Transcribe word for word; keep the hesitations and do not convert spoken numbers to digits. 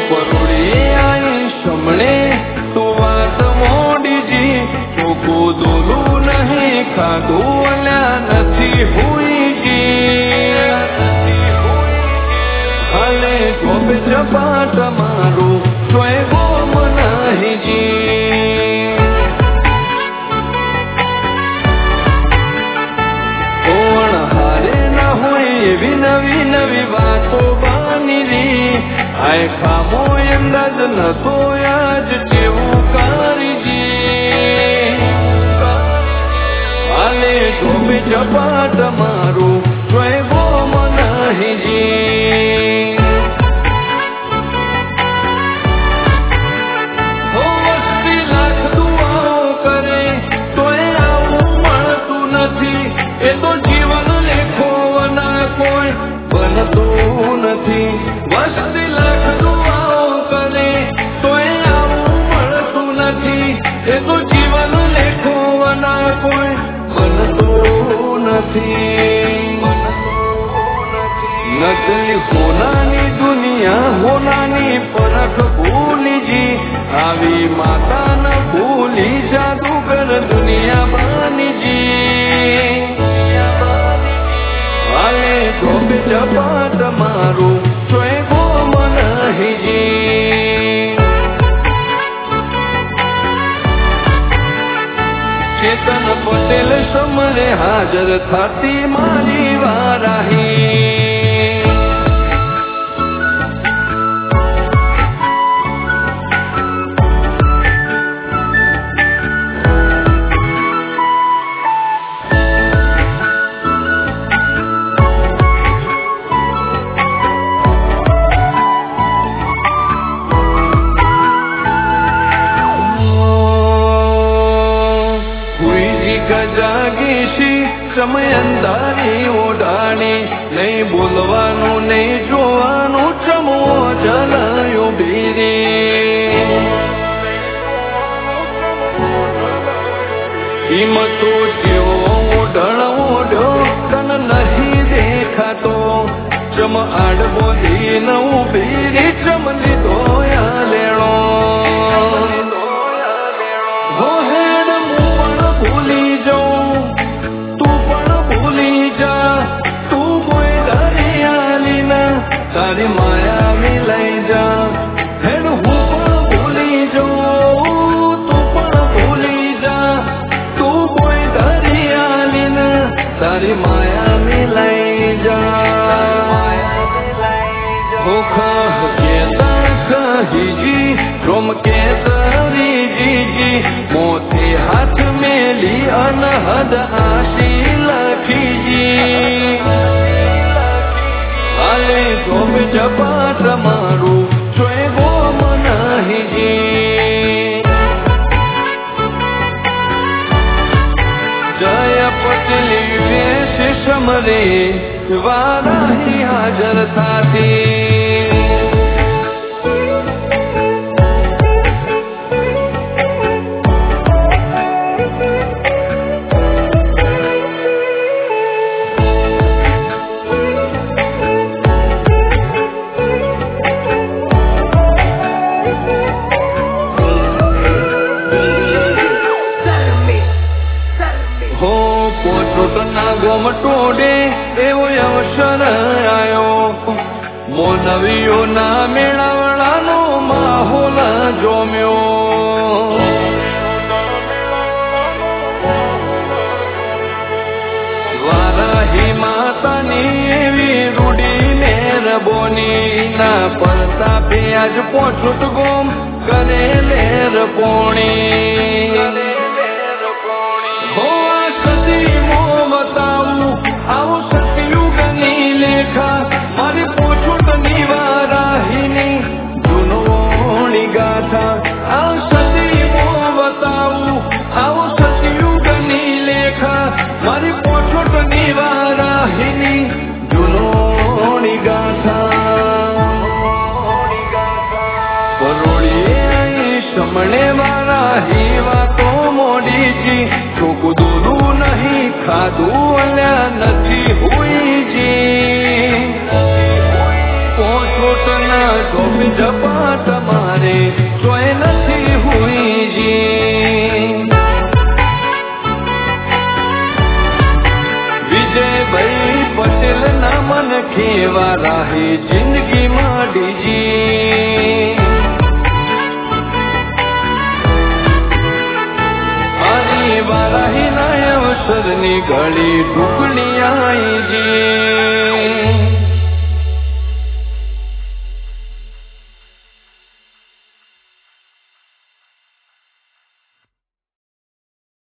परोड़िए आई समणे तो बात मोड़ी जी चोखो दोलू नहीं खाधू अल्या नथी हुई जी हाले चोप चपाट मारू तोय गोम नहीं जी कोण हारे न होई एवी नवी नवी बातो बानी री आय खामो अंदाज न तो आज जेवू कारीजी हाले चोप चपाट मारू तोय गोम नहीं जी वस्ती लाख दुआओ करे तो आવું મળતું નથી એ તો જીવન લેખો વના કોઈ બનતું નથી નકલી હોનાની દુનિયા હોનાની પરખ ભૂલી જી આવી માતા ન ભૂલી જાદુગર દુનિયા બાની જી હાલે ચોપ ચપાટ મારું तोय गोम नहीं जी चेतन पटेल समरे हाजर थाती मारी वाराही જાગીશી સમય અંધારી ઓઢાણી નહીં બોલવાનું નહીં જોવાનું ચમો જલાયો ભીરી કિંમતો જેવો ઓઢણ ઓઢો તન નહીં દેખાતો ચમ આડબો દીન ઉભીરી ચમ લીધો યા લેણો भूली जाऊं तू पण भूली जा तू कोई दरियाली ना तारी माया मिलाई जा हेड हूँ पण भूली जाऊं तू पण भूली जा तू कोई दरियाली ना तारी माया मिलाई जा हो खह केता कही जी रोम के तरी जी जी मोती हाथ मेली अनहद आशी लखी जी हाले चोप चपाट मारू तोय गोम नहीं जी जय पटली वेश समरे वाराही हाजर थाती गोमटोडे एवो अवसर आयो मोनवियो ना मेळावळानो माहोल जोम्यो वाराही मातानी एवी रूढी नेरबोनी ना परतापे आज पोछुट गोम करे लेर पोणी आओ सतयुगनी लेखा मारी पोछुटनी वाराहीनी जुनोनी गाथा आओ सती मो बताऊ आओ सतयुगनी लेखा मारी पोछुटनी वाराहीनी जुनोनी गाथा परोड़िए आई समणे वाराही वातो मोड़ी जी चोखू दोलू नहीं खाधू अल्या नथी हुई जी पोछोटना चोपी जपा तमारे तोय नथी हुई जी। विजय भाई पटेल ना मन खेवा राही जिंदगी माडी जी। वाराही ना अवसर नी घड़ी ढूकनी आई जी।